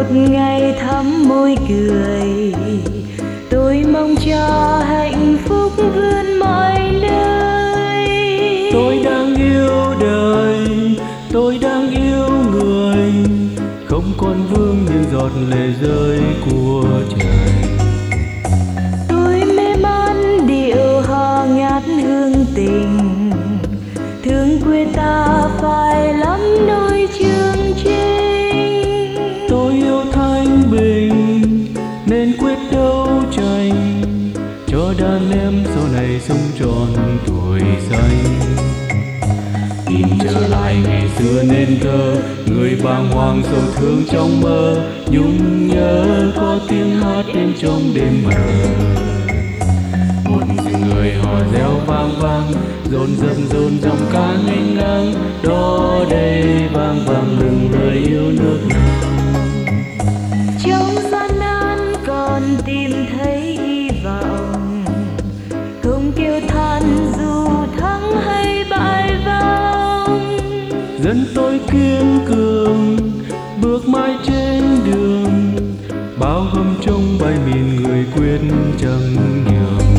ngày thắm môi cười, tôi mong cho hạnh phúc vươn mọi nơi. Tôi đang yêu đời, tôi đang yêu người, không còn vương những giọt lệ rơi của trời. Tôi mê man điệu hò ngát hương tình, thương quê ta phải lắm nỗi chương trình. Tôi yêu thanh bình nên quyết đấu tranh, cho đàn em sau này sống tròn tuổi xanh. Tìm trở lại ngày xưa nên thơ, người bàng hoàng sầu thương trong mơ, nhung nhớ có tiếng hát đến trong đêm mờ. Một rừng người hò reo vang vang, dồn dòng ca nghênh ngang, đó đây vang vang rừng lời yêu nước nào. Trong gian nan còn tìm thấy hy vọng, không kêu than dù thắng hay bại vong. Dân tôi kiên cường bước mãi trên đường, bao gầm trong bay mìn người quyết chẳng nhường.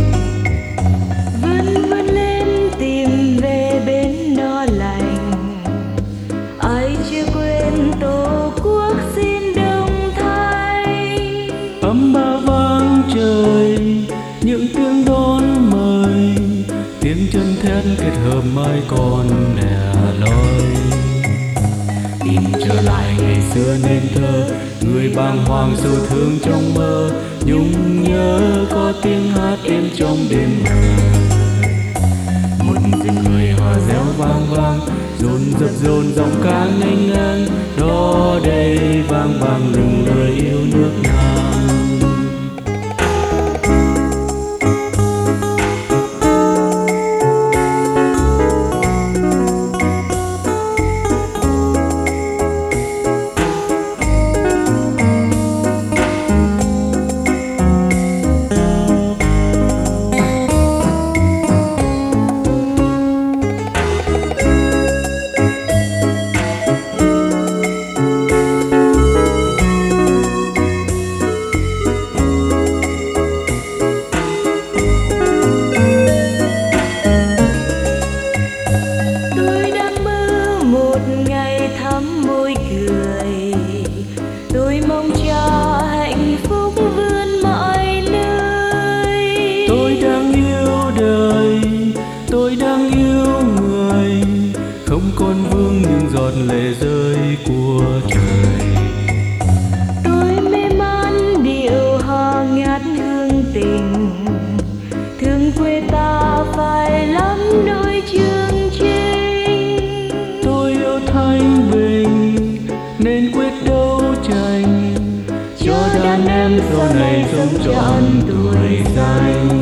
Vươn lên tìm về bên no lành, ai chưa quên tổ quốc xin đồng thanh. Âm ba vang trời những tiếng đón mời, tiếng chân thét kết hợp mai còn lẻ loi. Tìm trở lại ngày xưa nên thơ, người bàng hoàng sầu thương trong mơ, nhung nhớ có tiếng hát êm trong đêm mờ. Một rừng người hò reo vang vang, dồn dòng ca nghênh ngang, đó đây vang vang rừng lời yêu nước Nam. Thắm môi cười, tôi mong cho hạnh phúc vươn mọi nơi. Tôi đang yêu đời, tôi đang yêu người, không còn vương những giọt lệ rơi của trời. Tôi mê man điệu hò ngát hương tình, thương quê ta phải lắm nỗi chương trình. Tôi yêu thanh bình nên quyết đấu tranh, cho đàn em sau này sống trọn tuổi xanh.